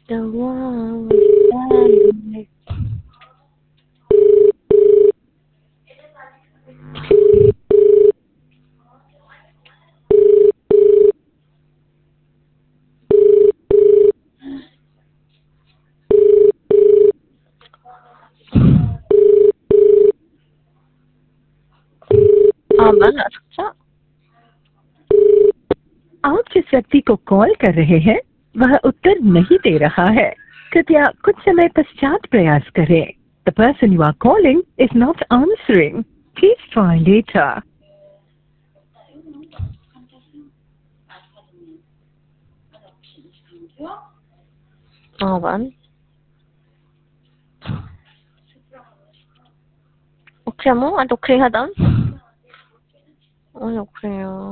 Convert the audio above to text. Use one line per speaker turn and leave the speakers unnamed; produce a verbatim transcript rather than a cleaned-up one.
The one with diamond. हाँ बन अच्छा
आप जिस व्यक्ति को कॉल कर रहे हैं वह उत्तर नहीं दे रहा है। कृपया कुछ समय पश्चात प्रयास करें। The person you are calling is not answering. Please try later.
हाँ बन 혹시 뭐? 아, 또 그래 하던? 어, 그래요.